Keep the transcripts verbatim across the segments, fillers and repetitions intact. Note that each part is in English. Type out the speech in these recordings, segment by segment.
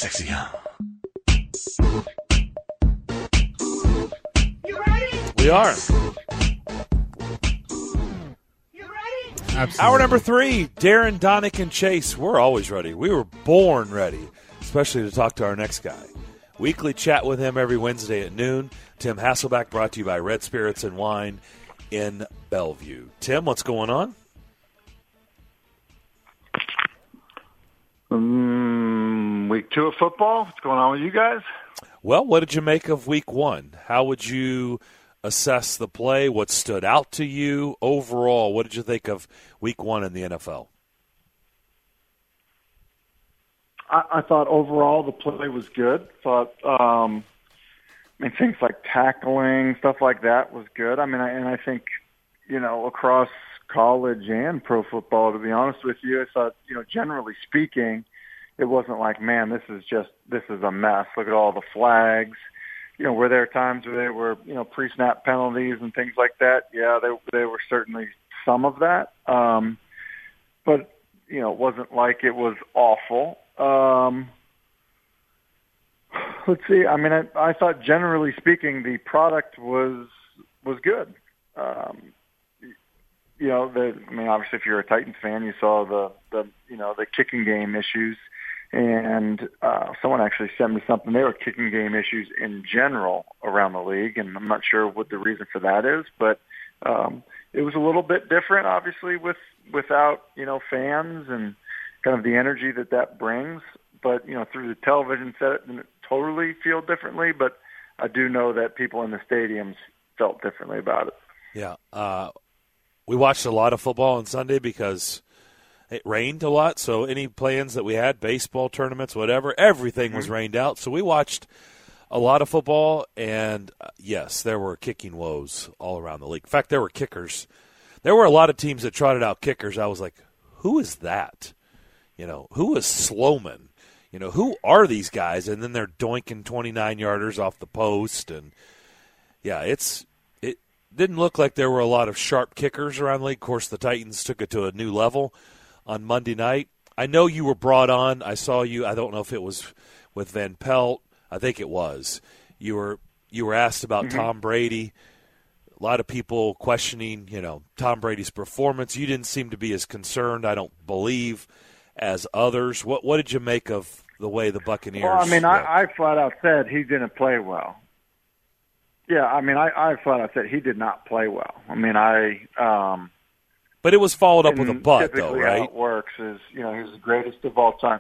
Sexy, huh? You ready? We are. You ready? Absolutely. Hour number three, Darren, Donick, and Chase. We're always ready. We were born ready, especially to talk to our next guy. Weekly chat with him every Wednesday at noon. Tim Hasselback, brought to you by Red Spirits and Wine in Bellevue. Tim, what's going on? Um, week two of football. What's going on with you guys? Well, what did you make of week one? How would you assess the play? What stood out to you overall? What did you think of week one in the N F L? I, I thought overall the play was good. Thought, um, I mean, things like tackling, stuff like that was good. I mean, I, and I think, you know, across college and pro football, to be honest with you, I thought, you know, generally speaking, it wasn't like, man, this is just, this is a mess. Look at all the flags. You know, were there times where there were, you know, pre-snap penalties and things like that? Yeah, there, there were certainly some of that. Um, but, you know, it wasn't like it was awful. Um, let's see. I mean, I, I thought generally speaking, the product was, was good. Um, you know, the, I mean, obviously if you're a Titans fan, you saw the, the, you know, the kicking game issues. And uh, someone actually sent me something. There were kicking game issues in general around the league, and I'm not sure what the reason for that is. But um, it was a little bit different, obviously, with without you know fans and kind of the energy that that brings. But you know, through the television set, it didn't totally feel differently. But I do know that people in the stadiums felt differently about it. Yeah, uh, we watched a lot of football on Sunday because it rained a lot, so any plans that we had, baseball tournaments, whatever, everything was rained out. So we watched a lot of football, and uh, yes, there were kicking woes all around the league. In fact, there were kickers. There were a lot of teams that trotted out kickers. I was like, who is that? You know, who is Sloman? You know, who are these guys? And then they're doinking twenty-nine-yarders off the post. And, yeah, it's it didn't look like there were a lot of sharp kickers around the league. Of course, the Titans took it to a new level on Monday night. I know you were brought on. I saw you. I don't know if it was with Van Pelt. I think it was. You were you were asked about mm-hmm. Tom Brady. A lot of people questioning, you know, Tom Brady's performance. You didn't seem to be as concerned, I don't believe, as others. What what did you make of the way the Buccaneers? Well, I mean, I, I flat out said he didn't play well. Yeah, I mean, I, I flat out said he did not play well. I mean, I. Um, But it was followed up with a but, though, right? How it works is, you know, he's the greatest of all time.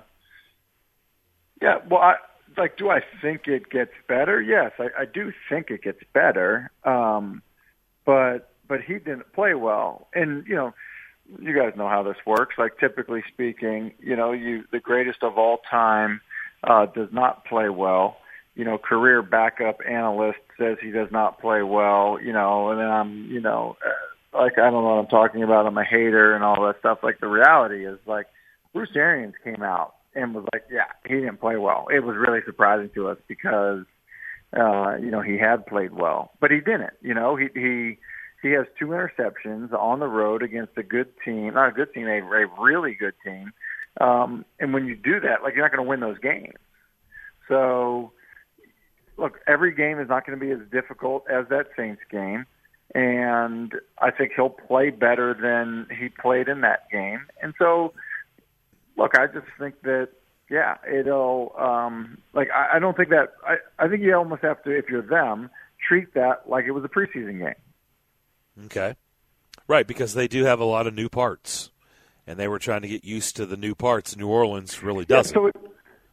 Yeah, well, I, like, do I think it gets better? Yes, I, I do think it gets better. Um, but but he didn't play well, and you know, you guys know how this works. Like, typically speaking, you know, you the greatest of all time uh, does not play well. You know, career backup analyst says he does not play well. You know, and then I'm, you know. Uh, Like, I don't know what I'm talking about. I'm a hater and all that stuff. Like, the reality is, like, Bruce Arians came out and was like, yeah, he didn't play well. It was really surprising to us because, uh, you know, he had played well. But he didn't. You know, he he he has two interceptions on the road against a good team. Not a good team, a, a really good team. Um, and when you do that, like, you're not going to win those games. So, look, every game is not going to be as difficult as that Saints game. And I think he'll play better than he played in that game. And so, look, I just think that, yeah, it'll, um, like, I, I don't think that, I, I think you almost have to, if you're them, treat that like it was a preseason game. Okay. Right, because they do have a lot of new parts. And they were trying to get used to the new parts. New Orleans really doesn't. Yeah, so it,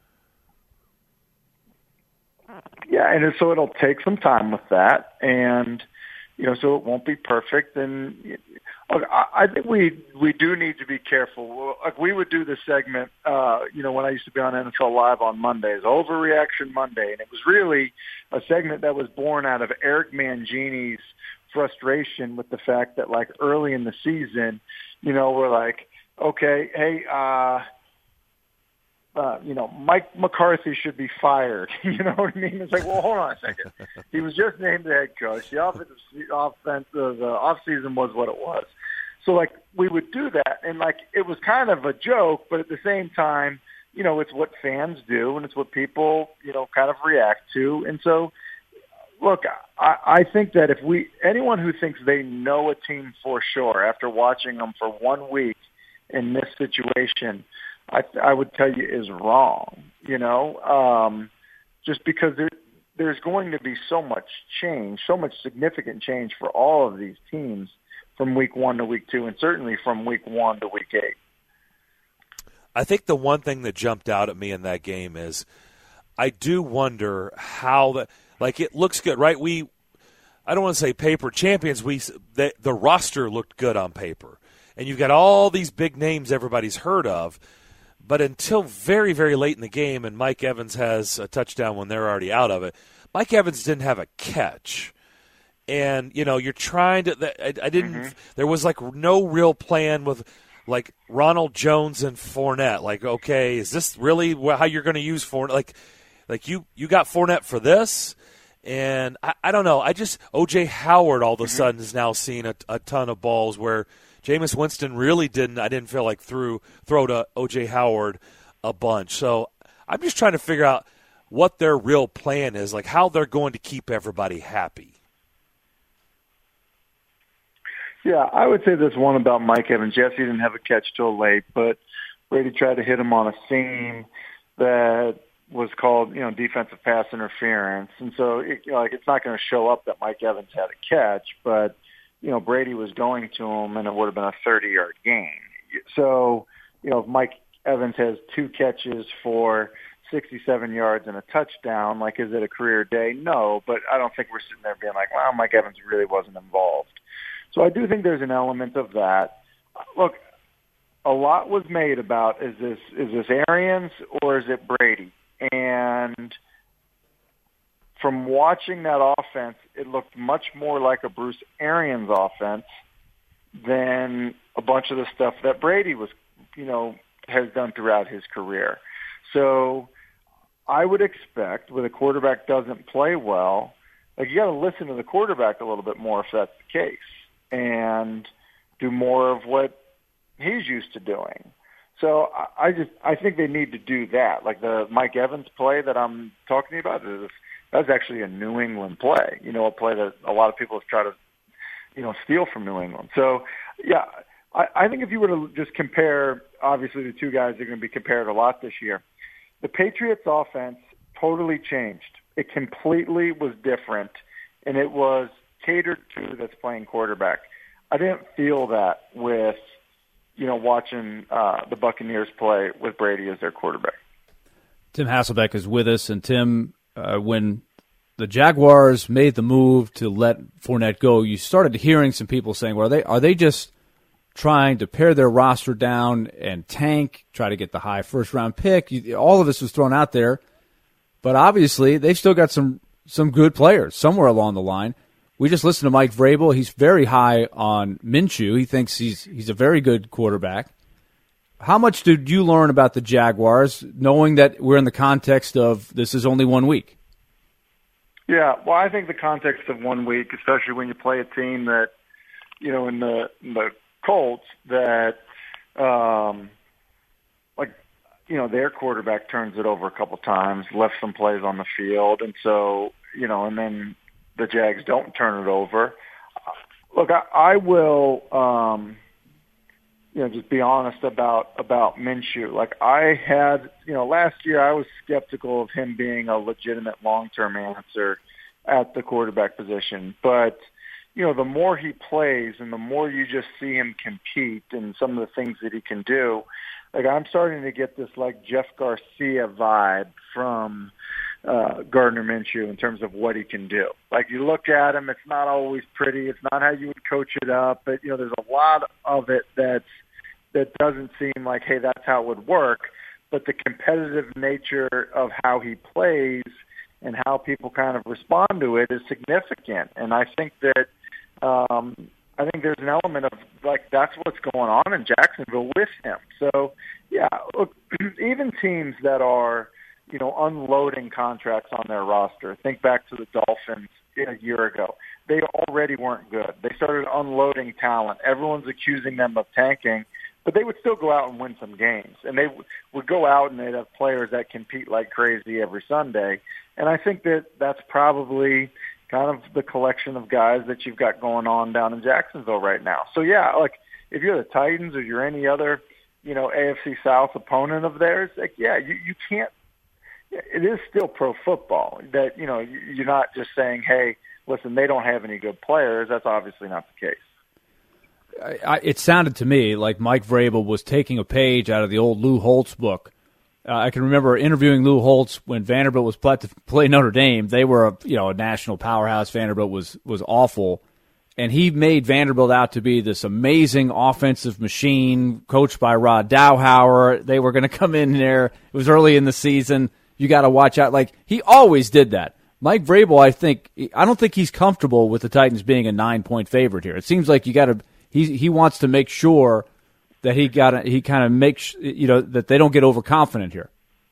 yeah and so it'll take some time with that. And, you know, so it won't be perfect. And look, I think we we do need to be careful. Like, we would do this segment, uh, you know, when I used to be on N F L Live on Mondays, Overreaction Monday, and it was really a segment that was born out of Eric Mangini's frustration with the fact that, like, early in the season, you know, we're like, okay, hey, uh, Uh, you know, Mike McCarthy should be fired. You know what I mean? It's like, well, hold on a second. He was just named the head coach. The offensive offense, uh, the off season was what it was. So, like, we would do that, and like, it was kind of a joke, but at the same time, you know, it's what fans do, and it's what people, you know, kind of react to. And so, look, I, I think that if we, anyone who thinks they know a team for sure after watching them for one week in this situation, I, I would tell you is wrong, you know, um, just because there, there's going to be so much change, so much significant change for all of these teams from week one to week two, and certainly from week one to week eight. I think the one thing that jumped out at me in that game is I do wonder how the like it looks good, right? We I don't want to say paper champions. We the, the roster looked good on paper, and you've got all these big names everybody's heard of. But until very, very late in the game, and Mike Evans has a touchdown when they're already out of it, Mike Evans didn't have a catch. And, you know, you're trying to – I, I didn't mm-hmm. – there was, like, no real plan with, like, Ronald Jones and Fournette. Like, okay, is this really how you're going to use Fournette? Like, like you, you got Fournette for this? And I, I don't know. I just – O J Howard all of a mm-hmm. sudden is now seeing a, a ton of balls where – Jameis Winston really didn't, I didn't feel like threw throw to O J Howard a bunch. So I'm just trying to figure out what their real plan is, like how they're going to keep everybody happy. Yeah, I would say this one about Mike Evans. Yes, he didn't have a catch till late, but Brady tried to hit him on a seam that was called, you know, defensive pass interference. And so, it, you know, like it's not going to show up that Mike Evans had a catch, but you know, Brady was going to him, and it would have been a thirty-yard gain. So, you know, if Mike Evans has two catches for sixty-seven yards and a touchdown, like, is it a career day? No, but I don't think we're sitting there being like, wow, Mike Evans really wasn't involved. So I do think there's an element of that. Look, a lot was made about, is this is this Arians or is it Brady? And from watching that offense, it looked much more like a Bruce Arians offense than a bunch of the stuff that Brady was, you know, has done throughout his career. So I would expect when a quarterback doesn't play well, like you got to listen to the quarterback a little bit more if that's the case, and do more of what he's used to doing. So I just I think they need to do that. Like the Mike Evans play that I'm talking about is. That was actually a New England play, you know, a play that a lot of people have tried to, you know, steal from New England. So, yeah, I, I think if you were to just compare, obviously the two guys are going to be compared a lot this year. The Patriots offense totally changed. It completely was different, and it was catered to that's playing quarterback. I didn't feel that with, you know, watching uh, the Buccaneers play with Brady as their quarterback. Tim Hasselbeck is with us, and Tim, Uh, when the Jaguars made the move to let Fournette go, you started hearing some people saying, well, are they are they just trying to pare their roster down and tank, try to get the high first-round pick? You, all of this was thrown out there. But obviously, they've still got some, some good players somewhere along the line. We just listened to Mike Vrabel. He's very high on Minshew. He thinks he's he's a very good quarterback. How much did you learn about the Jaguars, knowing that we're in the context of this is only one week? Yeah, well, I think the context of one week, especially when you play a team that, you know, in the, in the Colts, that, um, like, you know, their quarterback turns it over a couple times, left some plays on the field, and so, you know, and then the Jags don't turn it over. Look, I, I will... Um, you know, just be honest about, about Minshew. Like I had, you know, last year I was skeptical of him being a legitimate long-term answer at the quarterback position. But, you know, the more he plays and the more you just see him compete and some of the things that he can do, like I'm starting to get this like Jeff Garcia vibe from uh, Gardner Minshew in terms of what he can do. Like you look at him, it's not always pretty. It's not how you would coach it up, but, you know, there's a lot of it that's, that doesn't seem like, hey, that's how it would work. But the competitive nature of how he plays and how people kind of respond to it is significant. And I think that um, I think there's an element of, like, that's what's going on in Jacksonville with him. So, yeah, look, even teams that are, you know, unloading contracts on their roster, think back to the Dolphins a year ago. They already weren't good. They started unloading talent. Everyone's accusing them of tanking. but they would still go out and win some games. And they w- would go out and they'd have players that compete like crazy every Sunday. And I think that that's probably kind of the collection of guys that you've got going on down in Jacksonville right now. So, yeah, like if you're the Titans or you're any other, you know, A F C South opponent of theirs, like, yeah, you, you can't. It is still pro football that, you know, you're not just saying, hey, listen, they don't have any good players. That's obviously not the case. I, I, it sounded to me like Mike Vrabel was taking a page out of the old Lou Holtz book. Uh, I can remember interviewing Lou Holtz when Vanderbilt was played to play Notre Dame. They were a, you know, a national powerhouse. Vanderbilt was, was awful. And he made Vanderbilt out to be this amazing offensive machine coached by Rod Dowhauer. They were going to come in there. It was early in the season. You got to watch out. Like, he always did that. Mike Vrabel, I think, I don't think he's comfortable with the Titans being a nine-point favorite here. It seems like you got to, he he wants to make sure that he got he kind of makes, you know, that they don't get overconfident here.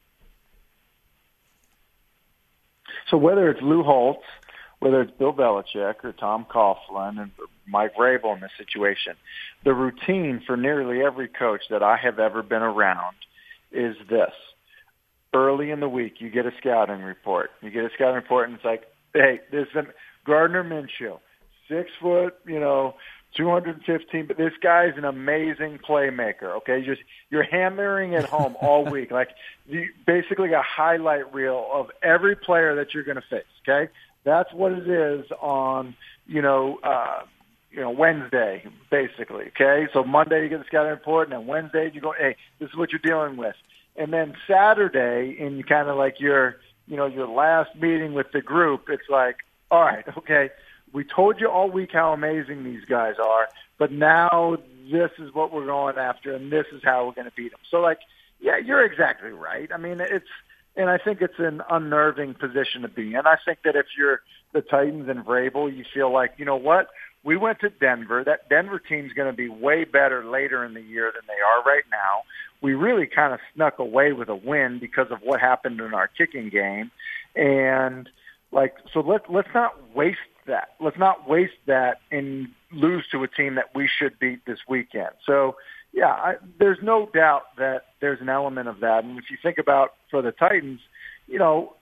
So whether it's Lou Holtz, whether it's Bill Belichick or Tom Coughlin and Mike Vrabel in this situation, the routine for nearly every coach that I have ever been around is this. Early in the week, you get a scouting report. You get a scouting report, and it's like, hey, this is Gardner Minshew, six foot, you know, two hundred fifteen, but this guy's an amazing playmaker, okay? Just you're hammering it home all week. Like, you basically a highlight reel of every player that you're going to face, okay? That's what it is on, you know, uh, you know, Wednesday, basically, okay? So Monday you get the scouting report, and then Wednesday you go, hey, this is what you're dealing with. And then Saturday, in kind of like your, you know, your last meeting with the group, it's like, all right, okay, we told you all week how amazing these guys are, but now this is what we're going after, and this is how we're going to beat them. So, like, yeah, you're exactly right. I mean, it's, and I think it's an unnerving position to be in. I think that if you're the Titans and Vrabel, you feel like, you know what, we went to Denver. That Denver team's going to be way better later in the year than they are right now. We really kind of snuck away with a win because of what happened in our kicking game. And, like, so let, let's not waste that. Let's not waste that and lose to a team that we should beat this weekend. So, yeah, I, there's no doubt that there's an element of that. And if you think about for the Titans, you know,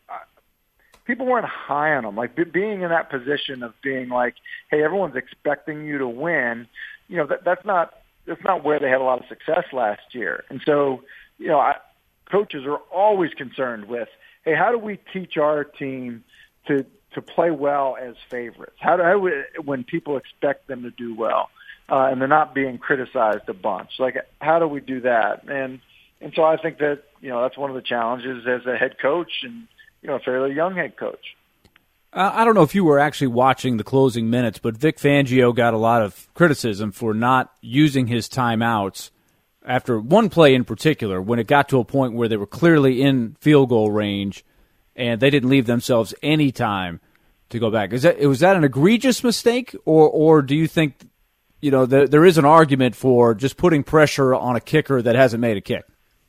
people weren't high on them. Like, be, being in that position of being like, hey, everyone's expecting you to win, you know, that, that's not that's not where they had a lot of success last year. And so, you know, I, coaches are always concerned with, hey, how do we teach our team to to play well as favorites? How do, how do we, when people expect them to do well uh, and they're not being criticized a bunch? Like, how do we do that? And and so I think that, you know, that's one of the challenges as a head coach and, you know, a fairly young head coach. Uh, I don't know if you were actually watching the closing minutes, but Vic Fangio got a lot of criticism for not using his timeouts after one play in particular, when it got to a point where they were clearly in field goal range and they didn't leave themselves any time to go back. Is that was that an egregious mistake, or or do you think, you know, there, there is an argument for just putting pressure on a kicker that hasn't made a kick?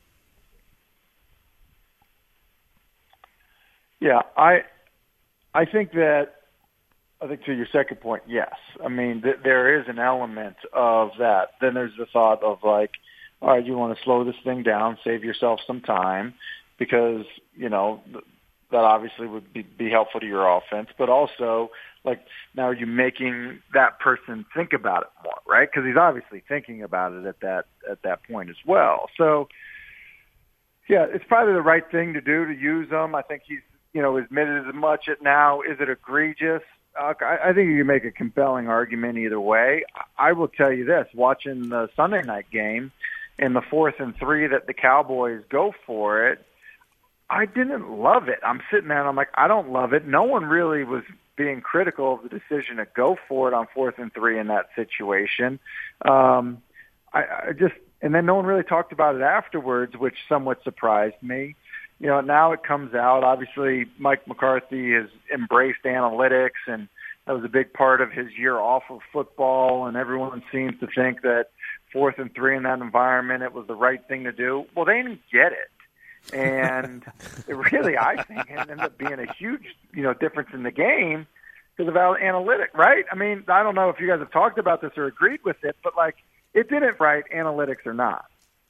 Yeah, I I think that, I think to your second point, yes. I mean, th- there is an element of that. Then there's the thought of like, all right, you want to slow this thing down, save yourself some time, because, you know, th- that obviously would be, be helpful to your offense. But also, like, now are you making that person think about it more, right? Because he's obviously thinking about it at that at that point as well. So, yeah, it's probably the right thing to do to use them. I think he's, you know, admitted as much it now. Is it egregious? Uh, I, I think you can make a compelling argument either way. I will tell you this, watching the Sunday night game in the fourth and three that the Cowboys go for it, I didn't love it. I'm sitting there and I'm like, I don't love it. No one really was being critical of the decision to go for it on fourth and three in that situation. Um, I, I just, and then no one really talked about it afterwards, which somewhat surprised me. You know, now it comes out. Obviously, Mike McCarthy has embraced analytics, and that was a big part of his year off of football, and everyone seems to think that fourth and three in that environment, it was the right thing to do. Well, they didn't get it. And it really, I think, ended up being a huge, you know, difference in the game because of analytics, right? I mean, I don't know if you guys have talked about this or agreed with it, but, like, it didn't right, analytics or not.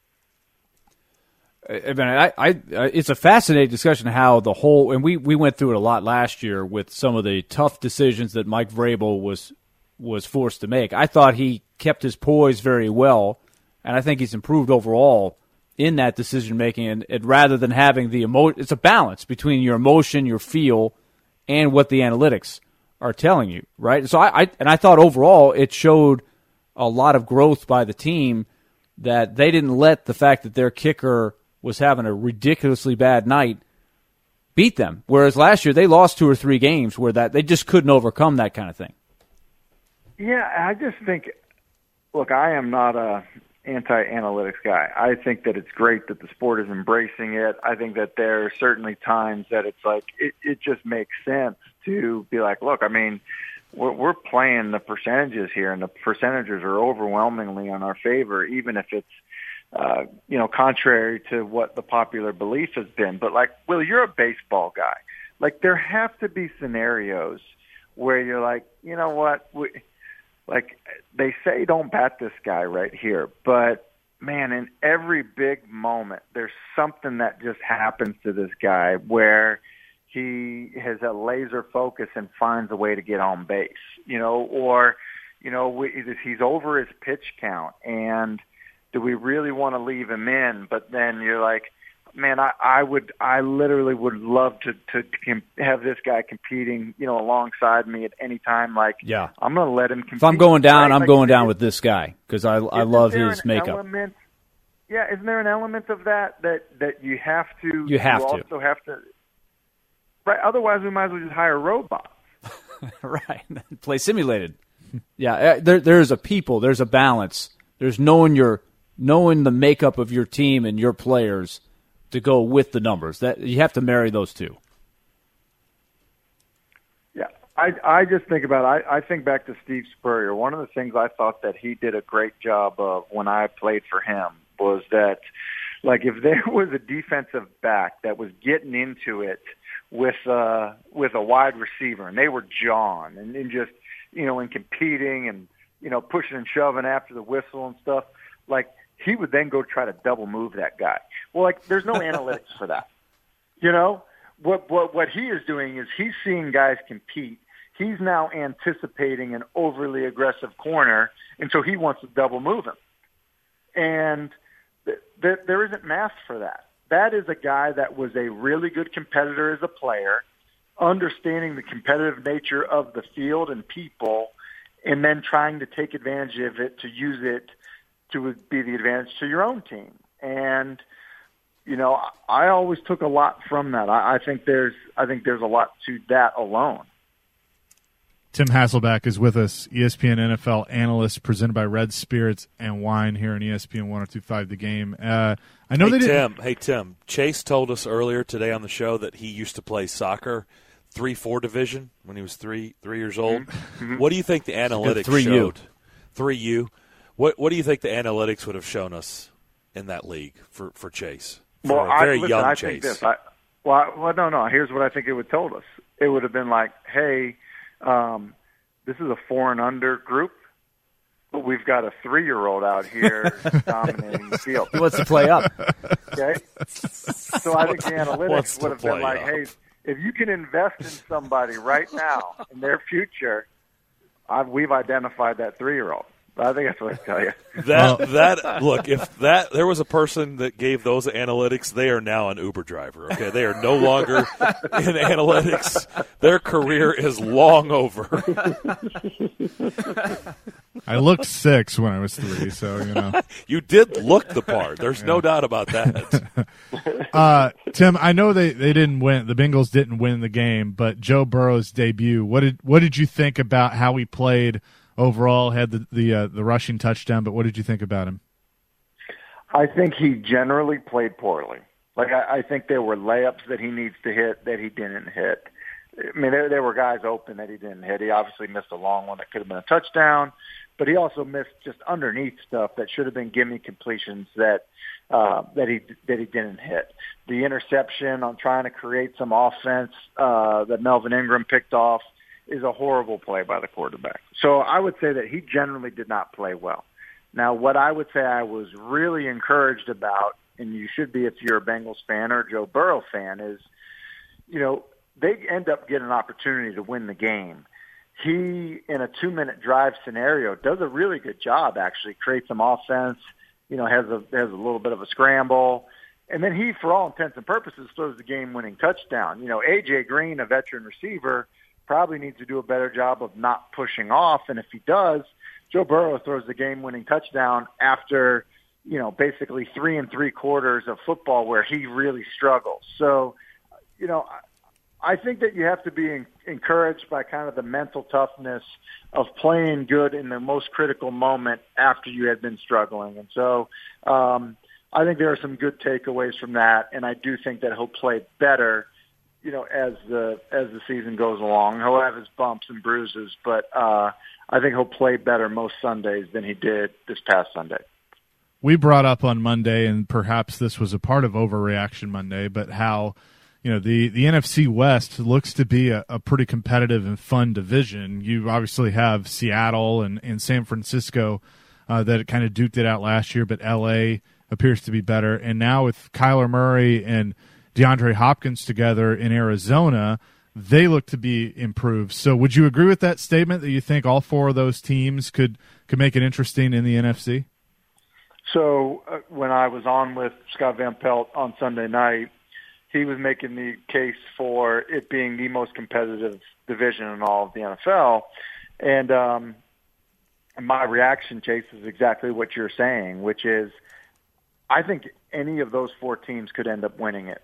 I mean, I, I, it's a fascinating discussion how the whole, and we, we went through it a lot last year with some of the tough decisions that Mike Vrabel was was forced to make. I thought he kept his poise very well, and I think he's improved overall in that decision making. And, and rather than having the emo, it's a balance between your emotion, your feel, and what the analytics are telling you, right? So I, I and I thought overall it showed a lot of growth by the team that they didn't let the fact that their kicker was having a ridiculously bad night beat them. Whereas last year they lost two or three games where that they just couldn't overcome that kind of thing. Yeah, I just think, look, I am not a anti-analytics guy. I think that it's great that the sport is embracing it. I think that there are certainly times that it's like, it, it just makes sense to be like, look, I mean, we're, we're playing the percentages here, and the percentages are overwhelmingly on our favor, even if it's, uh, you know, contrary to what the popular belief has been. But like, Will, you're a baseball guy. Like, there have to be scenarios where you're like, you know what, we, like they say don't bat this guy right here, but man, in every big moment, there's something that just happens to this guy where he has a laser focus and finds a way to get on base, you know, or, you know, we, he's over his pitch count, and do we really want to leave him in? But then you're like, man, I, I would, I literally would love to, to, to have this guy competing, you know, alongside me at any time. Like, yeah, I'm going to let him compete. If I'm going down, right? I'm like, going down with this guy because I, I love his makeup. Element, yeah, isn't there an element of that that, that you have to? You have you to. also have to. Right. Otherwise, we might as well just hire robots. Right. Play simulated. Yeah. There, there's a people. There's a balance. There's knowing your knowing the makeup of your team and your players to go with the numbers. That you have to marry those two. Yeah, I I just think about it. I, I think back to Steve Spurrier. One of the things I thought that he did a great job of when I played for him was that, like, if there was a defensive back that was getting into it with uh with a wide receiver and they were jawing and, and just, you know, and competing and, you know, pushing and shoving after the whistle and stuff, like, he would then go try to double move that guy. Well, like, there's no analytics for that. You know, what, what, what he is doing is he's seeing guys compete. He's now anticipating an overly aggressive corner, and so he wants to double move him. And th- th- there isn't math for that. That is a guy that was a really good competitor as a player, understanding the competitive nature of the field and people, and then trying to take advantage of it to use it to be the advantage to your own team. And, you know, I always took a lot from that. I, I think there's, I think there's a lot to that alone. Tim Hasselbeck is with us, E S P N N F L analyst, presented by Red Spirits and Wine here on E S P N one oh two point five The Game. Uh, I know hey, they Tim, didn't. Hey, Tim. Chase told us earlier today on the show that he used to play soccer, three four division, when he was three three years old. Mm-hmm. What do you think the analytics three U. showed? three U. What What do you think the analytics would have shown us in that league for, for Chase? For well, a very I, listen, young I Chase. think this. I, well, I, well, no, no. Here's what I think it would have told us. It would have been like, hey, um, this is a four and under group, but we've got a three-year-old out here dominating the field. He wants to play up. Okay? So I think the analytics would have been like, up. hey, if you can invest in somebody right now in their future, I've, we've identified that three-year-old. I think that's what I tell you. That that look, if that there was a person that gave those analytics, they are now an Uber driver. Okay, they are no longer in analytics. Their career is long over. I looked six when I was three, so you know. You did look the part. There's yeah. no doubt about that. Uh, Tim, I know they, they didn't win. The Bengals didn't win the game, but Joe Burrow's debut. What did what did you think about how he played? Overall, had the the, uh, the rushing touchdown, but what did you think about him? I think he generally played poorly. Like I, I think there were layups that he needs to hit that he didn't hit. I mean, there there were guys open that he didn't hit. He obviously missed a long one that could have been a touchdown, but he also missed just underneath stuff that should have been gimme completions that uh, that he that he didn't hit. The interception on trying to create some offense uh, that Melvin Ingram picked off is a horrible play by the quarterback. So I would say that he generally did not play well. Now, what I would say I was really encouraged about, and you should be if you're a Bengals fan or a Joe Burrow fan, is, you know, they end up getting an opportunity to win the game. He, in a two-minute drive scenario, does a really good job, actually, creates some offense, you know, has a has a little bit of a scramble. And then he, for all intents and purposes, throws the game-winning touchdown. You know, A J Green, a veteran receiver, probably needs to do a better job of not pushing off. And if he does, Joe Burrow throws the game-winning touchdown after, you know, basically three and three quarters of football where he really struggles. So, you know, I think that you have to be encouraged by kind of the mental toughness of playing good in the most critical moment after you had been struggling. And so um, I think there are some good takeaways from that, and I do think that he'll play better, you know, as the as the season goes along. He'll have his bumps and bruises, but uh, I think he'll play better most Sundays than he did this past Sunday. We brought up on Monday, and perhaps this was a part of Overreaction Monday, but how – you know, the, the N F C West looks to be a, a pretty competitive and fun division. You obviously have Seattle and, and San Francisco uh, that kind of duked it out last year, but L A appears to be better. And now with Kyler Murray and DeAndre Hopkins together in Arizona, they look to be improved. So would you agree with that statement that you think all four of those teams could, could make it interesting in the N F C? So uh, when I was on with Scott Van Pelt on Sunday night, he was making the case for it being the most competitive division in all of the N F L. And um, my reaction, Chase, is exactly what you're saying, which is I think any of those four teams could end up winning it.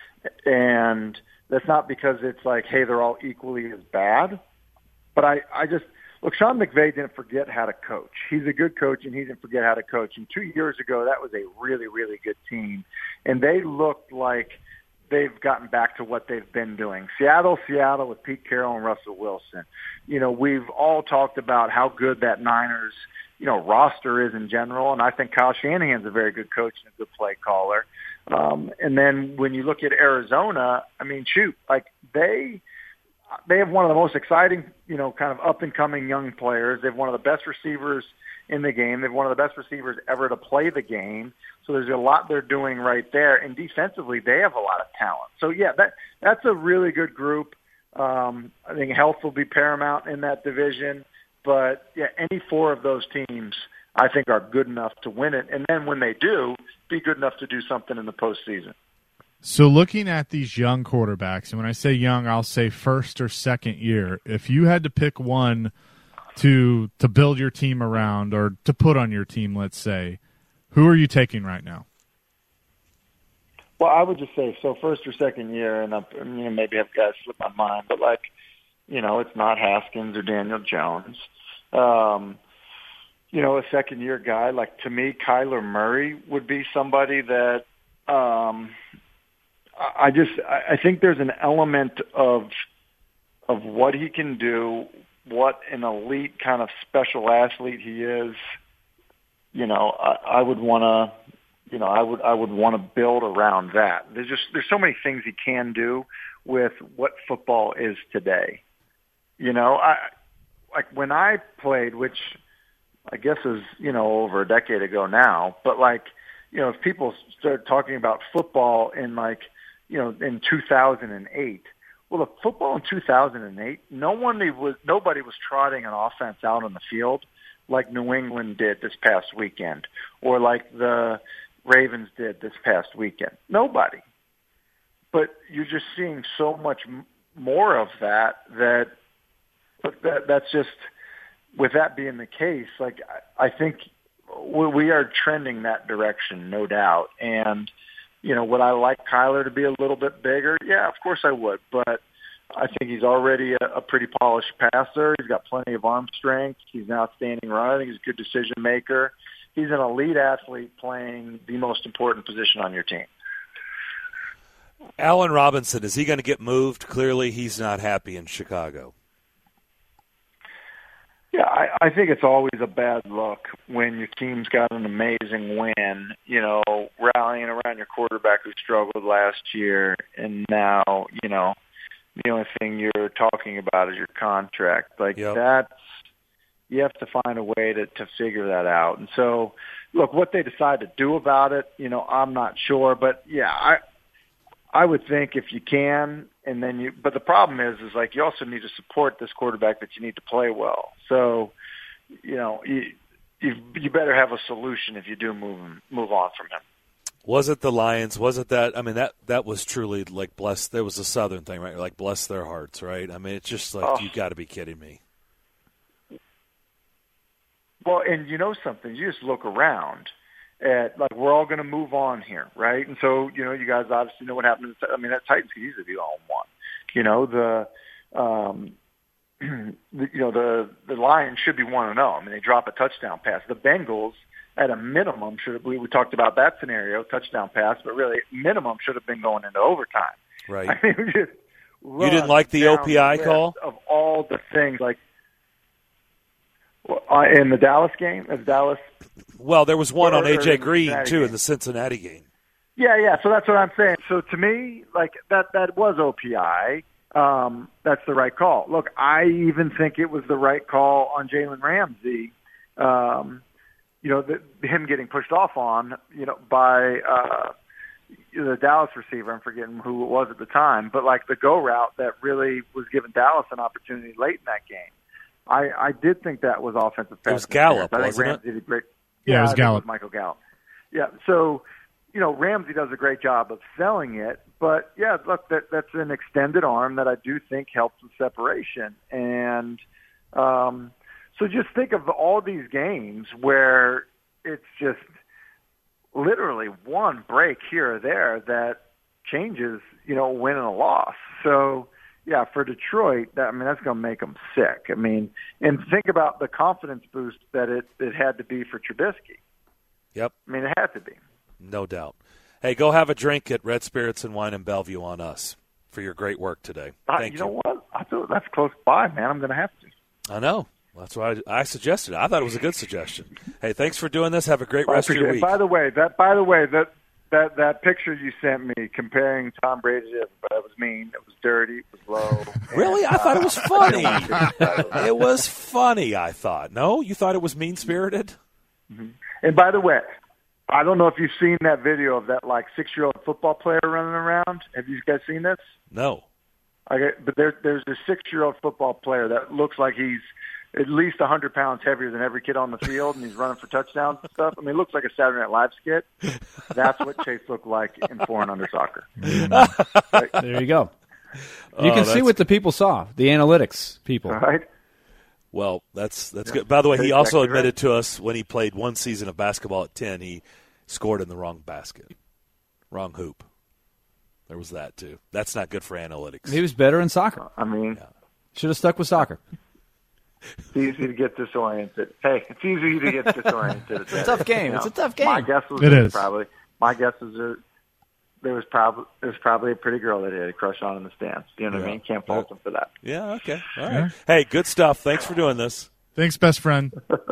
And that's not because it's like, hey, they're all equally as bad. But I, I just – look, Sean McVay didn't forget how to coach. He's a good coach, and he didn't forget how to coach. And two years ago, that was a really, really good team. And they looked like – they've gotten back to what they've been doing. Seattle, Seattle with Pete Carroll and Russell Wilson. You know, we've all talked about how good that Niners, you know, roster is in general, and I think Kyle Shanahan's a very good coach and a good play caller. Um, and then when you look at Arizona, I mean, shoot, like they they have one of the most exciting, you know, kind of up-and-coming young players. They have one of the best receivers in the game. They have one of the best receivers ever to play the game. So there's a lot they're doing right there. And defensively, they have a lot of talent. So, yeah, that that's a really good group. Um, I think health will be paramount in that division. But, yeah, any four of those teams I think are good enough to win it. And then when they do, be good enough to do something in the postseason. So looking at these young quarterbacks, and when I say young, I'll say first or second year, if you had to pick one to to build your team around or to put on your team, let's say, who are you taking right now? Well, I would just say, so first or second year, and I'm, you know, maybe I've got to slip my mind, but like, you know, it's not Haskins or Daniel Jones. Um, you know, a second year guy, like to me, Kyler Murray would be somebody that um, I just, I think there's an element of, of what he can do, what an elite kind of special athlete he is. You know, I, I would want to, you know, I would I would want to build around that. There's just there's so many things he can do with what football is today. You know, I like when I played, which I guess is, you know, over a decade ago now, but like, you know, if people start talking about football in like, you know, in two thousand eight, well, the football in two thousand eight, no one was nobody was trotting an offense out on the field like New England did this past weekend, or like the Ravens did this past weekend. Nobody. But you're just seeing so much m- more of that that, that that's just, with that being the case, like I, I think we, we are trending that direction, no doubt. And, you know, would I like Kyler to be a little bit bigger? Yeah, of course I would. But I think he's already a, a pretty polished passer. He's got plenty of arm strength. He's an outstanding runner. I think he's a good decision maker. He's an elite athlete playing the most important position on your team. Allen Robinson, is he going to get moved? Clearly he's not happy in Chicago. Yeah, I, I think it's always a bad look when your team's got an amazing win, you know, rallying around your quarterback who struggled last year, and now, you know, the only thing you're talking about is your contract. Like, yep. that's, You have to find a way to, to figure that out. And so, look, what they decide to do about it, you know, I'm not sure. But, yeah, I I would think if you can, and then you – but the problem is, is like you also need to support this quarterback that you need to play well. So, you know, you, you, you better have a solution if you do move move on from him. Was it the Lions? Was it that? I mean, that, that was truly like bless. There was a Southern thing, right? Like bless their hearts, right? I mean, it's just like oh. you got to be kidding me. Well, and you know something? You just look around at like we're all going to move on here, right? And so you know, you guys obviously know what happened. I mean, that Titans could easily be on one. You know the, um, the you know the the Lions should be one and zero. I mean, they drop a touchdown pass. The Bengals, at a minimum, should have, we, we talked about that scenario, touchdown pass, but really, minimum should have been going into overtime. Right. I mean, we just you didn't like the O P I the call? Of all the things, like uh, in the Dallas game, the Dallas. Well, there was one or, on A J Green, too, game. in the Cincinnati game. Yeah, yeah, so that's what I'm saying. So to me, like, that, that was O P I. Um, that's the right call. Look, I even think it was the right call on Jalen Ramsey. Um You know, the, him getting pushed off on, you know, by uh, the Dallas receiver. I'm forgetting who it was at the time, but like the go route that really was giving Dallas an opportunity late in that game. I, I did think that was offensive pass. It was Gallup, I think wasn't Ramsey it? did a great. Yeah, Yeah, it was I think Gallup. It was Michael Gallup. Yeah, so you know, Ramsey does a great job of selling it, but yeah, look, that that's an extended arm that I do think helps with separation and. Um, So just think of all these games where it's just literally one break here or there that changes, you know, a win and a loss. So, yeah, for Detroit, that, I mean, that's going to make them sick. I mean, and think about the confidence boost that it, it had to be for Trubisky. Yep. I mean, it had to be. No doubt. Hey, go have a drink at Red Spirits and Wine in Bellevue on us for your great work today. Uh, Thank you. you. know what? I thought that's close by, man. I'm going to have to. I know. That's why I, I suggested it. I thought it was a good suggestion. Hey, thanks for doing this. Have a great I rest of your appreciate week. it. By the way, that by the way, that that that picture you sent me comparing Tom Brady to everybody, it was mean, it was dirty, it was low. Really? and, I thought it was uh, funny. I didn't want to get It was funny, I thought. No? You thought it was mean-spirited? Mm-hmm. And by the way, I don't know if you've seen that video of that like six-year-old football player running around. Have you guys seen this? No. Okay, but there, there's a six-year-old football player that looks like he's at least one hundred pounds heavier than every kid on the field, and he's running for touchdowns and stuff. I mean, it looks like a Saturday Night Live skit. That's what Chase looked like in four and under soccer. Right? There you go. You Oh, can see that's- what the people saw, the analytics people. All right? Well, that's that's good. By the way, he That's also exactly admitted to us when he played one season of basketball at ten, he scored in the wrong basket, wrong hoop. There was that, too. That's not good for analytics. He was better in soccer. I mean, Should have stuck with soccer. it's easy to get disoriented. Hey, it's easy to get disoriented. It's a tough game. It's a tough game. My guess was It there was is. probably my guess is there, there was probably there was probably a pretty girl that he had a crush on in the stands. You know what Yeah. I mean? Can't fault him for that. Yeah, okay. All right. Yeah. Hey, good stuff. Thanks for doing this. Thanks, best friend.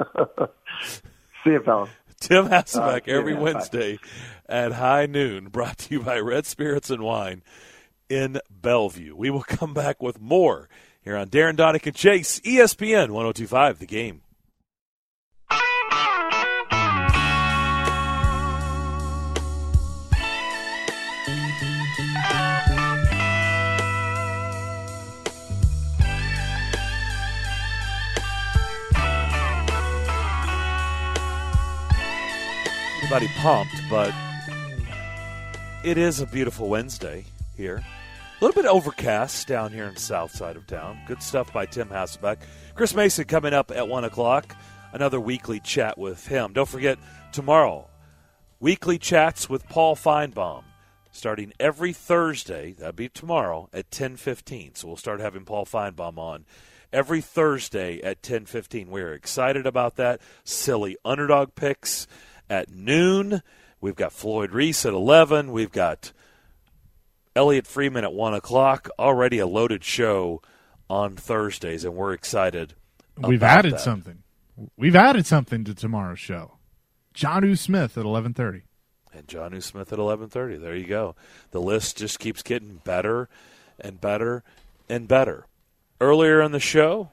See you, fellas. Tim Uh, Hasselbeck see you, every man. Bye. Wednesday at high noon, brought to you by Red Spirits and Wine in Bellevue. We will come back with more here on Darren Donick and Chase, E S P N one oh two point five, The Game. Everybody pumped, but it is a beautiful Wednesday here. A little bit overcast down here in the south side of town. Good stuff by Tim Hasselbeck. Chris Mason coming up at one o'clock. Another weekly chat with him. Don't forget, tomorrow, weekly chats with Paul Feinbaum. Starting every Thursday, that'll be tomorrow, at ten fifteen. So we'll start having Paul Feinbaum on every Thursday at ten fifteen. We're excited about that. Silly underdog picks at noon. We've got Floyd Reese at eleven. We've got Elliot Freeman at one o'clock. Already a loaded show on Thursdays, and we're excited We've about added that. something. We've added something to tomorrow's show. John Smith at eleven thirty. And John Smith at eleven thirty. There you go. The list just keeps getting better and better and better. Earlier in the show,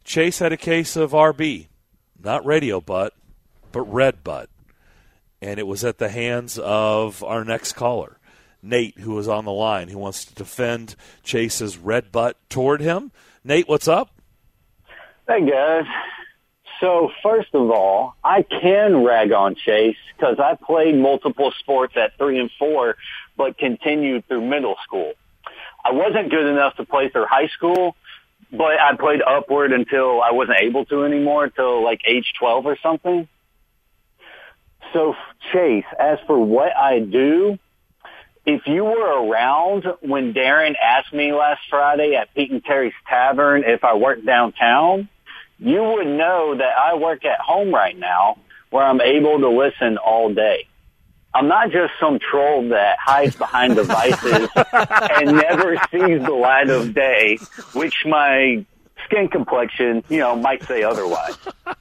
Chase had a case of R B, not radio butt, but red butt. And it was at the hands of our next caller, Nate, who was on the line, who wants to defend Chase's red butt toward him. Nate, what's up? Hey, guys. So, first of all, I can rag on Chase because I played multiple sports at three and four, but continued through middle school. I wasn't good enough to play through high school, but I played upward until I wasn't able to anymore, until like age twelve or something. So, Chase, as for what I do, if you were around when Darren asked me last Friday at Pete and Terry's Tavern if I worked downtown, you would know that I work at home right now where I'm able to listen all day. I'm not just some troll that hides behind devices and never sees the light of day, which my skin complexion, you know, might say otherwise.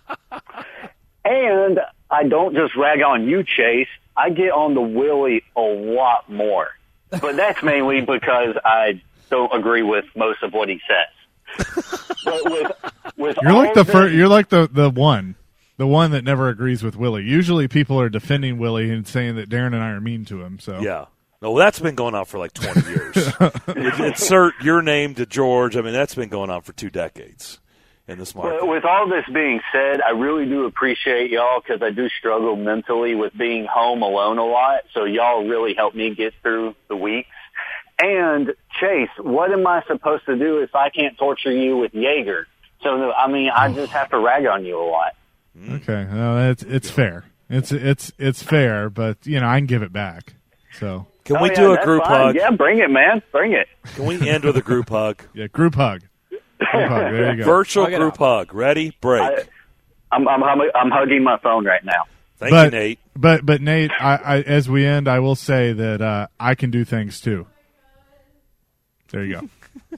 And I don't just rag on you, Chase. I get on the Willie a lot more. But that's mainly because I don't agree with most of what he says. But with, with You're like the this, fir- You're like the, the one, the one that never agrees with Willie. Usually, people are defending Willie and saying that Darren and I are mean to him. So Yeah. No, that's been going on for like twenty years. Insert your name to George. I mean, that's been going on for two decades in this market. But with all this being said, I really do appreciate y'all because I do struggle mentally with being home alone a lot. So y'all really help me get through the weeks. And Chase, what am I supposed to do if I can't torture you with Jaeger? So I mean, I just have to rag on you a lot. Okay, no, it's it's fair. It's it's it's fair, but you know I can give it back. So Can Oh, we yeah, do a that's group fine. hug? Yeah, bring it, man. Bring it. Can we end with a group hug? yeah, group hug. Group hug. There you go. Virtual Hug it group hug. Ready? Break. I, I'm, I'm I'm I'm hugging my phone right now. Thank but, you, Nate. But but Nate, I, I, as we end, I will say that uh, I can do things too. There you go.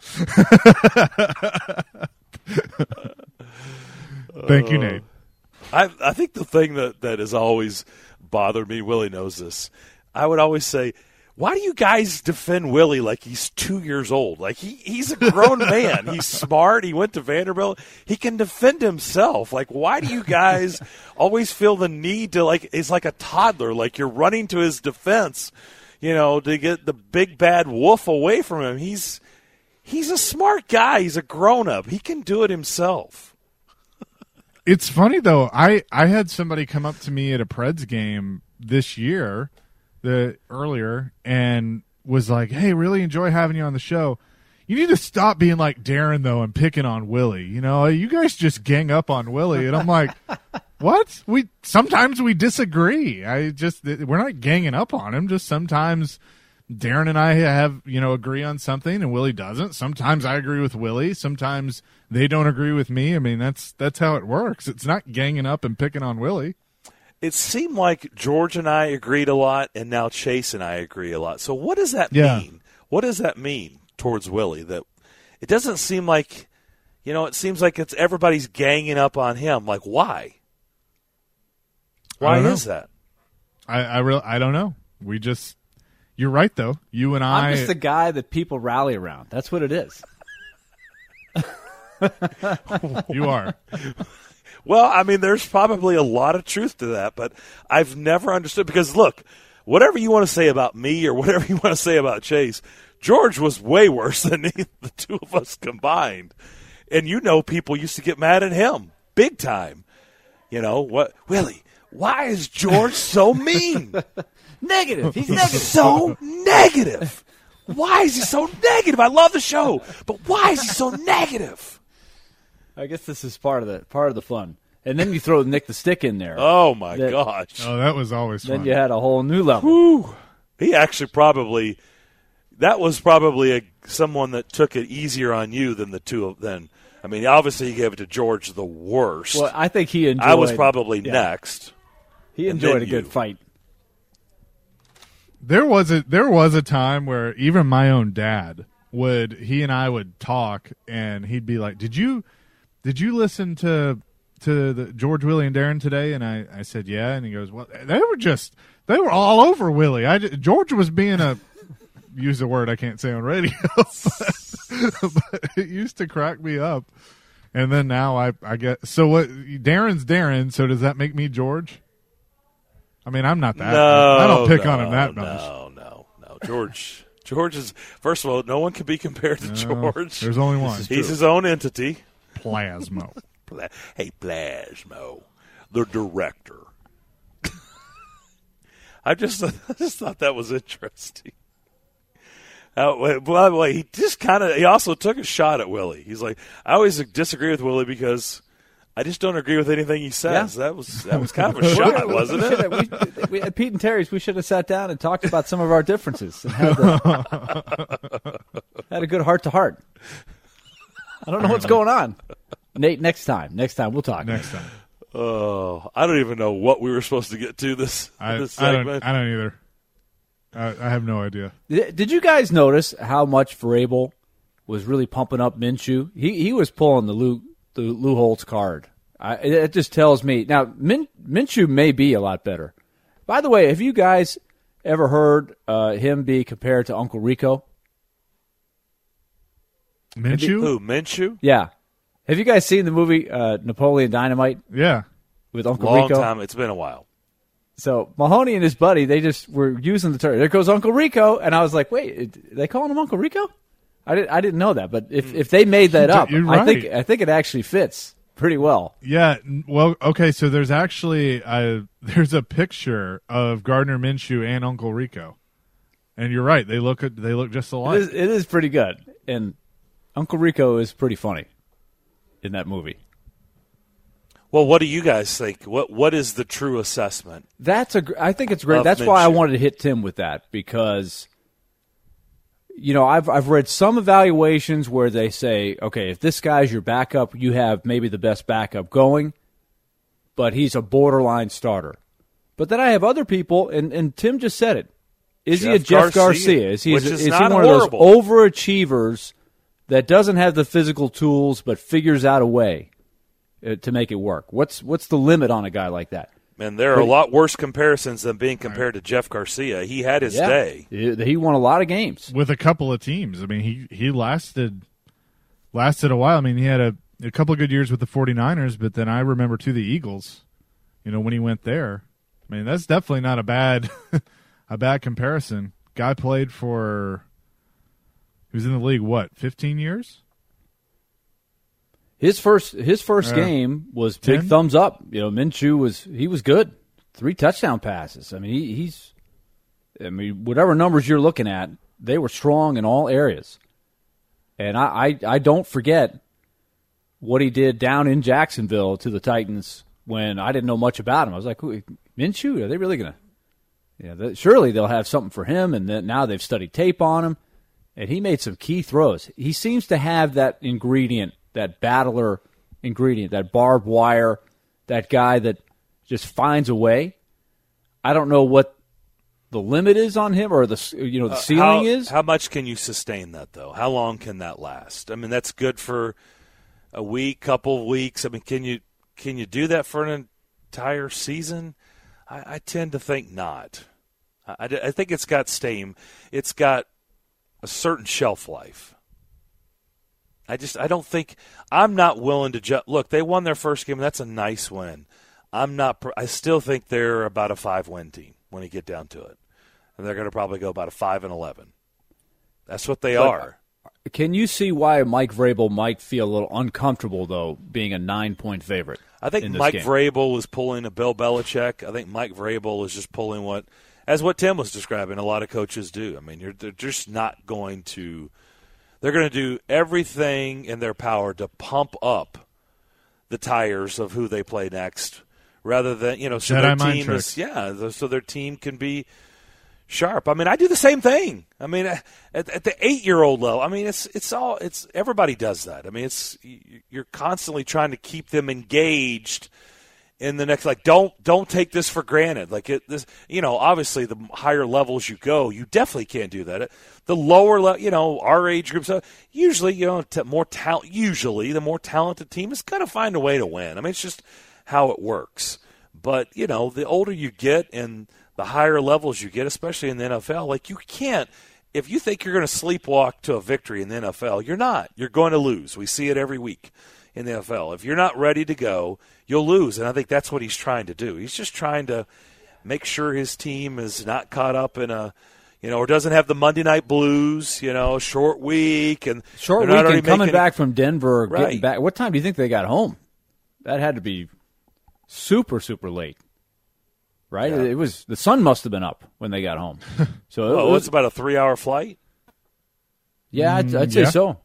Thank you, Nate. I I think the thing that, that has always bothered me, Willie knows this, I would always say, why do you guys defend Willie like he's two years old? Like, he, he's a grown man. He's smart. He went to Vanderbilt. He can defend himself. Like, why do you guys always feel the need to, like, it's like a toddler, like you're running to his defense, you know, to get the big bad wolf away from him. He's he's a smart guy. He's a grown-up. He can do it himself. It's funny though. I, I had somebody come up to me at a Preds game this year, the earlier, and was like, "Hey, really enjoy having you on the show. You need to stop being like Darren though and picking on Willie. You know, you guys just gang up on Willie." And I'm like, "What? We sometimes we disagree. I just we're not ganging up on him. Just sometimes Darren and I have, you know, agree on something and Willie doesn't. Sometimes I agree with Willie. Sometimes they don't agree with me. I mean, that's that's how it works. It's not ganging up and picking on Willie." It seemed like George and I agreed a lot, and now Chase and I agree a lot. So what does that Yeah. mean? What does that mean towards Willie? That it doesn't seem like, you know, it seems like it's everybody's ganging up on him. Like, why? I Why don't know. is that? I I real I don't know. We just you're right though. You and I. I'm just the guy that people rally around. That's what it is. you are. Well, I mean, there's probably a lot of truth to that, but I've never understood because, look, whatever you want to say about me or whatever you want to say about Chase, George was way worse than the two of us combined. And you know people used to get mad at him big time. You know, what, Willie, why is George so mean? Negative. He's He's negative. so negative. Why is he so negative? I love the show, but why is he so negative? I guess this is part of the part of the fun. And then you throw Nick the Stick in there. Oh, my That- gosh. Oh, that was always then fun. you had a whole new level. Whew. He actually probably that was probably a, someone that took it easier on you than the two of them. I mean, obviously he gave it to George the worst. Well, I think he enjoyed. I was probably yeah, next. He and enjoyed then a good you. fight. There was a there was a time where even my own dad would he and I would talk and he'd be like, "Did you did you listen to to the George, Willie, and Darren today?" And I, I said, "Yeah." And he goes, "Well, they were just they were all over Willie. I just, George was being a use a word I can't say on radio, but, but it used to crack me up." And then now I I get so what Darren's Darren, so does that make me George? I mean, I'm not that. No, I don't pick no, on him that much. No, no, no. George George is first of all, no one can be compared to No, George. there's only one. He's his own entity. Plasmo. Pla- hey, Plasmo, the director. I just I just thought that was interesting. Uh, by the way, he just kind of he also took a shot at Willie. He's like, I always disagree with Willie because I just don't agree with anything he says. Yeah. That was that was kind of a shot, wasn't we it? have, we, we, at Pete and Terry's, we should have sat down and talked about some of our differences and had, the, had a good heart to heart. I don't know what's going on. Nate, next time. Next time we'll talk. Next time. Oh, I don't even know what we were supposed to get to this, I, this I segment. don't. I don't either. I, I have no idea. Did, did you guys notice how much Vrabel was really pumping up Minshew? He he was pulling the Lou the Lou Holtz card. I, it, it just tells me now Min, Minshew may be a lot better. By the way, have you guys ever heard uh, him be compared to Uncle Rico? Minshew? Who, Minshew? Yeah. Have you guys seen the movie uh, Napoleon Dynamite Yeah. with Uncle Long Rico? time. It's been a while. So Mahoney and his buddy, they just were using the term. There goes Uncle Rico, and I was like, "Wait, they calling him Uncle Rico?" I didn't, I didn't know that, but if if they made that up, You're I think right. I think it actually fits pretty well. Yeah. n- Well, okay. So there's actually a, there's a picture of Gardner Minshew and Uncle Rico, and you're right. They look they look just It alike. is, it is pretty good, and Uncle Rico is pretty funny in that movie. Well, what do you guys think? What What is the true assessment? That's a. gr- I think it's great. Of That's why I Minshew. wanted to hit Tim with that because, you know, I've I've read some evaluations where they say, okay, if this guy's your backup, you have maybe the best backup going, but he's a borderline starter. But then I have other people, and, and Tim just said it. Is he a Jeff Jeff Garcia, Garcia? Is he which is, is is he not one horrible. of those overachievers that doesn't have the physical tools but figures out a way uh, to make it work? What's what's the limit on a guy like that? And there are a lot worse comparisons than being compared to Jeff Garcia. He had his Yeah. day. He he won a lot of games. With a couple of teams. I mean, he he lasted lasted a while. I mean, he had a, a couple of good years with the 49ers, but then I remember too the Eagles. You know, when he went there. I mean, that's definitely not a bad a bad comparison. Guy played for he was in the league what, fifteen years? His first his first Uh, game was big ten? thumbs up. You know, Minshew was he was good. Three touchdown passes. I mean, he, he's I mean, whatever numbers you're looking at, they were strong in all areas. And I, I, I don't forget what he did down in Jacksonville to the Titans when I didn't know much about him. I was like, who, Minshew? Are they really going to? Yeah, th- surely they'll have something for him. And then now they've studied tape on him, and he made some key throws. He seems to have that ingredient, that battler ingredient, that barbed wire, that guy that just finds a way. I don't know what the limit is on him, or the you know the Uh, ceiling how, is. How much can you sustain that, though? How long can that last? I mean, that's good for a week, couple of weeks. I mean, can you can you do that for an entire season? I, I tend to think not. I, I, I think it's got staying. It's got a certain shelf life. I just I don't think I'm not willing to ju- look. They won their first game. That's a nice win. I'm not. I still think they're about a five-win team when you get down to it, and they're going to probably go about a five and eleven. That's what they But are. Can you see why Mike Vrabel might feel a little uncomfortable though, being a nine-point favorite? I think in this Mike game? Vrabel is pulling a Bill Belichick. I think Mike Vrabel is just pulling what, as what Tim was describing, a lot of coaches do. I mean, you're, they're just not going to. They're going to do everything in their power to pump up the tires of who they play next, rather than you know, so Jedi their mind team trick. is yeah, so their team can be sharp. I mean, I do the same thing. I mean, at, at the eight-year-old level, I mean, it's it's all it's everybody does that. I mean, it's you're constantly trying to keep them engaged in the next. Like, don't don't take this for granted. Like it, this, you know, obviously the higher levels you go, you definitely can't do that. The lower level, you know, our age groups, uh, usually, you know, t- more talent. Usually, the more talented team is going to find a way to win. I mean, it's just how it works. But you know, the older you get and the higher levels you get, especially in the N F L, like you can't, if you think you're going to sleepwalk to a victory in the N F L, you're not. You're going to lose. We see it every week. in the N F L. If you're not ready to go, you'll lose, and I think that's what he's trying to do. He's just trying to make sure his team is not caught up in a, you know, or doesn't have the Monday night blues, you know, short week. and Short week and coming making, back from Denver, right. getting back. What time do you think they got home? That had to be super, super late. Right? Yeah. It was the sun must have been up when they got home. So it well, was, it's about a three-hour flight. Yeah, I'd, I'd say yeah. so.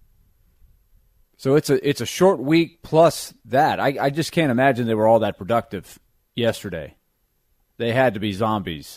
So it's a it's a short week plus that. I, I just can't imagine they were all that productive yesterday. They had to be zombies.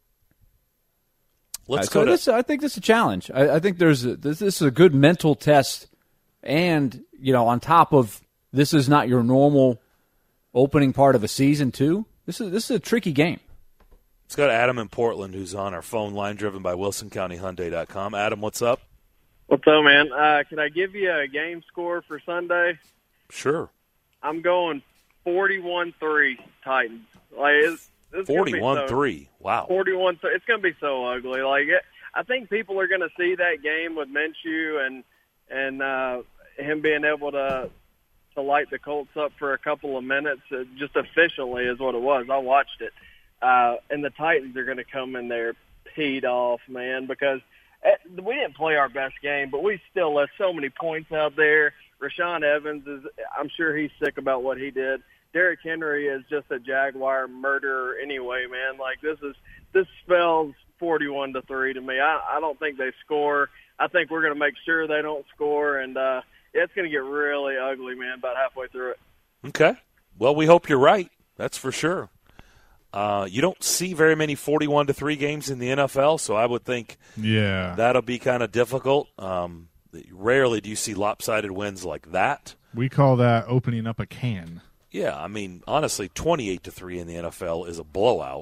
Let's Uh, go so to this, I think this is a challenge. I, I think there's a, this, this is a good mental test, and you know, on top of this is not your normal opening part of a season too. This is this is a tricky game. let's go to Adam in Portland, who's on our phone line, driven by Wilson County Hyundai dot com. Adam, what's up? What's up, man? Uh, can I give you a game score for Sunday? Sure. I'm going forty-one three Titans. Like it's, it's forty-one three. So, Wow. forty-one three. It's going to be so ugly. Like it, I think people are going to see that game with Minshew and and uh, him being able to to light the Colts up for a couple of minutes, uh, just efficiently is what it was. I watched it, uh, and the Titans are going to come in there peed off, man, because we didn't play our best game, but we still left so many points out there. Rashaan Evans is, I'm sure he's sick about what he did. Derrick Henry is just a Jaguar murderer anyway, man. Like this is, this spells forty-one to three to me. I, I don't think they score. I think we're going to make sure they don't score. And, uh, it's going to get really ugly, man, about halfway through it. Okay. Well, we hope you're right. That's for sure. Uh, you don't see very many forty-one to three games in the N F L, so I would think Yeah. that'll be kind of difficult. Um, rarely do you see lopsided wins like that. We call that opening up a can. Yeah, I mean, honestly, twenty-eight to three in the N F L is a blowout.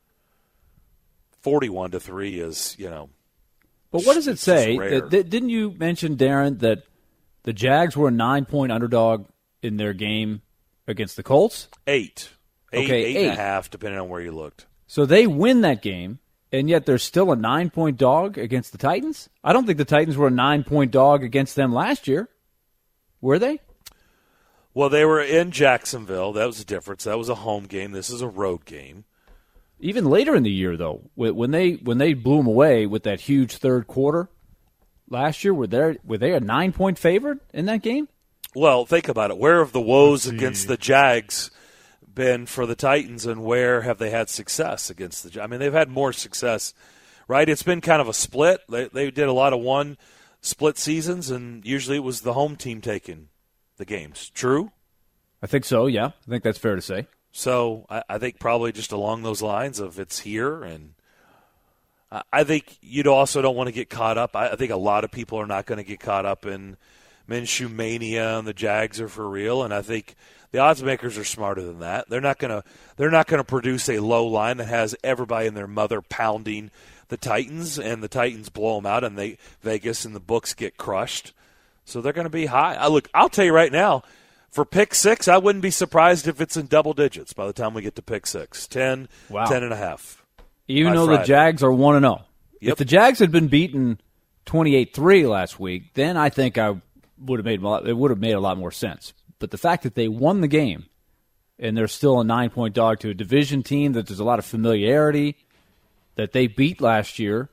forty-one to three is, you know. But what does it it's just say? rare. That- that- didn't you mention, Darren, that the Jags were a nine-point underdog in their game against the Colts? Eight. Eight, Okay, eight and a eight. half, depending on where you looked. So they win that game, and yet they're still a nine-point dog against the Titans? I don't think the Titans were a nine-point dog against them last year. Were they? Well, they were in Jacksonville. That was the difference. That was a home game. This is a road game. Even later in the year, though, wh- when they when they blew them away with that huge third quarter last year, were they were they a nine-point favorite in that game? Well, think about it. Where have the woes Let's see. against the Jags been for the Titans, and where have they had success against the Jags? I mean, they've had more success, right? It's been kind of a split. They, they did a lot of one split seasons, and usually it was the home team taking the games. True? I think so, yeah. I think that's fair to say. So I, I think probably just along those lines of it's here, and I, I think you also don't want to get caught up. I, I think a lot of people are not going to get caught up in Minshew mania, and the Jags are for real. And I think the odds makers are smarter than that. They're not going to they're not going to produce a low line that has everybody and their mother pounding the Titans, and the Titans blow them out, and they Vegas and the books get crushed. So they're going to be high. I look, I'll tell you right now. For pick six, I wouldn't be surprised if it's in double digits by the time we get to pick six. ten, Wow. ten and a half. Even by though the Friday. Jags are one and oh. Yep. If the Jags had been beaten twenty-eight three last week, then I think I would have made a lot, it would have made a lot more sense. But the fact that they won the game and they're still a nine-point dog to a division team that there's a lot of familiarity that they beat last year,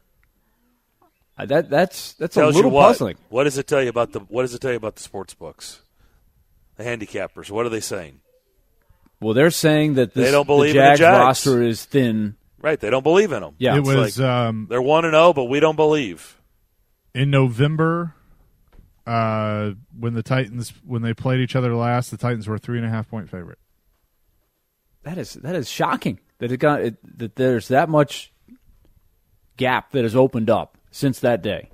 uh, that that's that's a Tells little you what, puzzling. What does it tell you about the What does it tell you about the sports books? The handicappers. What are they saying? Well, they're saying that this, They don't believe the in the Jags, Jags. roster is thin. Right? They don't believe in them. Yeah, it it's was like- um, They're one and zero, but we don't believe. in November uh, when the Titans when they played each other last. The Titans were a three and a half point favorite. That is that is shocking that it got it, that there's that much gap that has opened up since that day.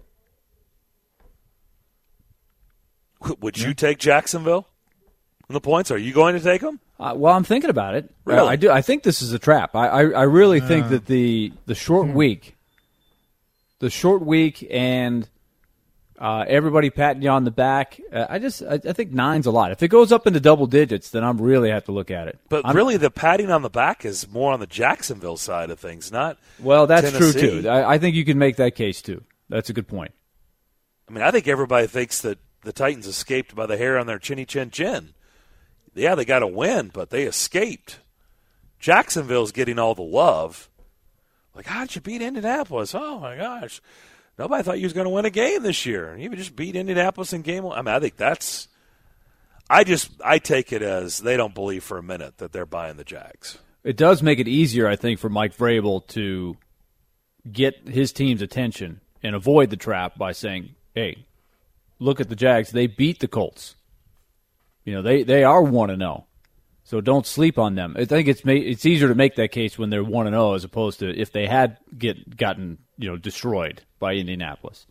Would you take Jacksonville in the points? Are you going to take them? Uh, well, I'm thinking about it. Really? Uh, I do. I think this is a trap. I I, I really think that the the short Hmm. week, the short week, and uh, everybody patting you on the back. Uh, I just I, I think nine's a lot. If it goes up into double digits, then I'm really have to look at it. But I'm- really, the patting on the back is more on the Jacksonville side of things, not. well, that's true Tennessee. too. I, I think you can make that case too. That's a good point. I mean, I think everybody thinks that the Titans escaped by the hair on their chinny chin chin. Yeah, they got a win, but they escaped. Jacksonville's getting all the love. Like, how did you beat Indianapolis? Oh, my gosh. Nobody thought you was going to win a game this year. You just beat Indianapolis in game one. I mean, I think that's – I just – I take it as they don't believe for a minute that they're buying the Jags. It does make it easier, I think, for Mike Vrabel to get his team's attention and avoid the trap by saying, hey, look at the Jags. They beat the Colts. You know, they, they are one and oh. So don't sleep on them. I think it's ma- it's easier to make that case when they're one and oh as opposed to if they had get gotten, you know, destroyed by Indianapolis.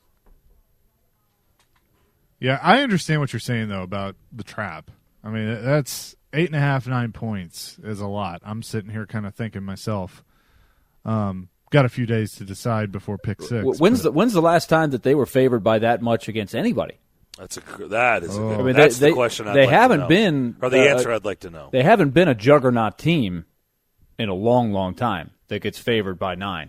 Yeah, I understand what you're saying, though, about the trap. I mean, that's eight and a half, nine points is a lot. I'm sitting here kind of thinking myself, um, got a few days to decide before pick six. When's but, the when's the last time that they were favored by that much against anybody? That's a that is a good, I mean, that's they, the question. I'd they like haven't to know. been, or the uh, answer I'd like to know. They haven't been a juggernaut team in a long, long time that gets favored by nine.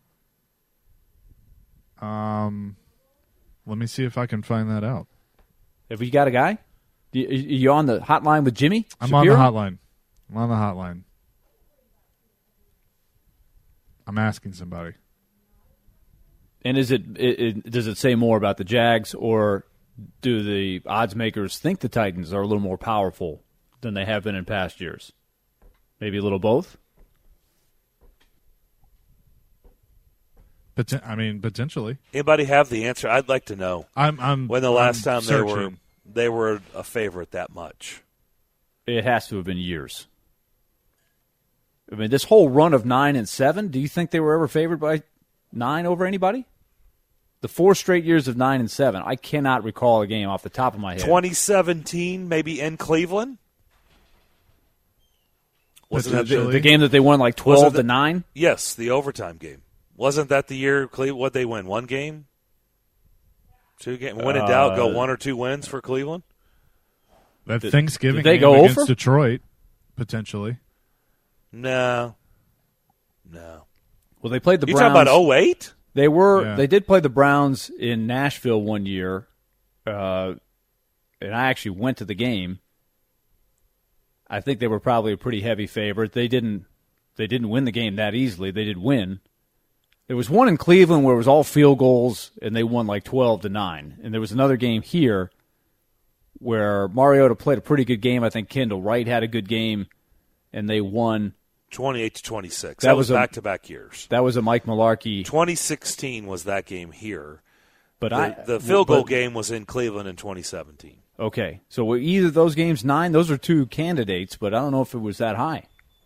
Um, let me see if I can find that out. Have you got a guy? You, you on the hotline with Jimmy I'm Shapiro? on the hotline. I'm on the hotline. I'm asking somebody. And is it, it, it does it say more about the Jags, or do the odds makers think the Titans are a little more powerful than they have been in past years? Maybe a little both? Poten- I mean, potentially. Anybody have the answer? I'd like to know. I'm. I'm when the last I'm time searching. they were they were a favorite that much. It has to have been years. I mean, this whole run of nine and seven. Do you think they were ever favored by nine over anybody? The four straight years of nine and seven. I cannot recall a game off the top of my head. twenty seventeen, maybe in Cleveland. Wasn't that the, the, the game that they won like twelve to nine? Yes, the overtime game. Wasn't that the year Cleveland? What they win? One game, two game. When in doubt, go one or two wins for Cleveland. That Did- Thanksgiving did they game go against over? Detroit, potentially. No, no. Well, they played the You Browns. talking about oh eight? They were. Yeah. They did play the Browns in Nashville one year, uh, and I actually went to the game. I think they were probably a pretty heavy favorite. They didn't. They didn't win the game that easily. They did win. There was one in Cleveland where it was all field goals, and they won like twelve to nine. And there was another game here where Mariota played a pretty good game. I think Kendall Wright had a good game, and they won. Twenty-eight to twenty-six. That That, was was a- back-to-back years. That was a Mike Mularkey. twenty sixteen was that game here. But The, I the field goal but- game was in Cleveland in twenty seventeen. Okay, so were either of those games nine? Those are two candidates, but I don't know if it was that high.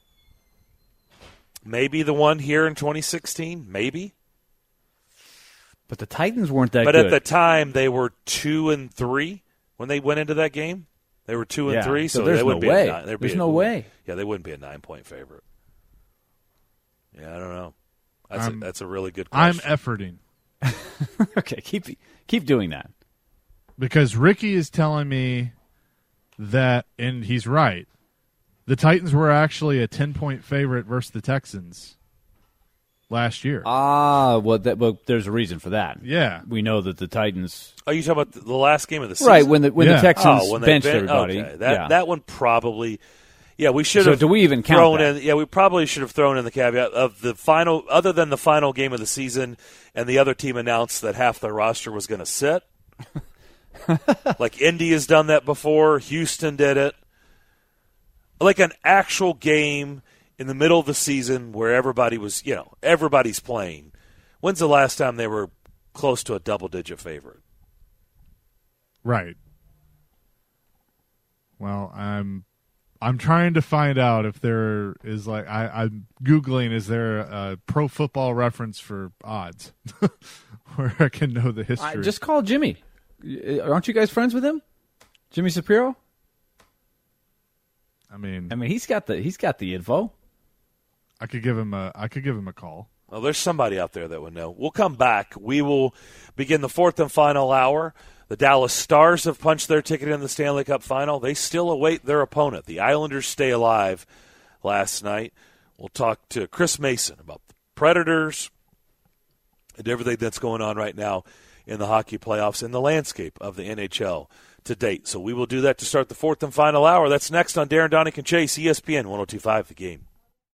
Maybe the one here in twenty sixteen. Maybe. But the Titans weren't that But good. at the time, they were two and three when they went into that game. They were two and Yeah, three, so so, there's they wouldn't no be way. A nine, they'd There's be a- no way. Yeah, they wouldn't be a nine-point favorite. Yeah, I don't know. That's, I'm- a, that's a really good I'm question. efforting Okay, keep keep doing that. because Ricky is telling me that, and he's right, the Titans were actually a ten-point favorite versus the Texans last year. Ah, well, that, well, there's a reason for that. yeah. We know that the Titans, Are you talking about the- the last game of the season? right when the when Yeah. the Texans Oh, when they benched ben- everybody. Okay. That yeah. that one probably. Yeah, we should So have. do we even count thrown that? in? Yeah, we probably should have thrown in the caveat of the final, other than the final game of the season, and the other team announced that half their roster was going to sit. Like Indy has done that before. Houston did it. Like an actual game in the middle of the season where everybody was, you know, everybody's playing. When's the last time they were close to a double-digit favorite? Right. Well, I'm I'm trying to find out if there is like I, I'm googling. Is there a Pro Football Reference for odds where I can know the I, history? just call Jimmy. Uh, Aren't you guys friends with him, Jimmy Shapiro? I mean, I mean, he's got the he's got the info. I could give him a I could give him a call. Well, there's somebody out there that would know. We'll come back. We will begin the fourth and final hour. The Dallas Stars have punched their ticket in the Stanley Cup final. They still await their opponent. The Islanders stay alive last night. We'll talk to Chris Mason about the Predators and everything that's going on right now in the hockey playoffs and the landscape of the N H L to date. So we will do that to start the fourth and final hour. That's next on Darren, Donick, and Chase, E S P N one oh two point five The Game.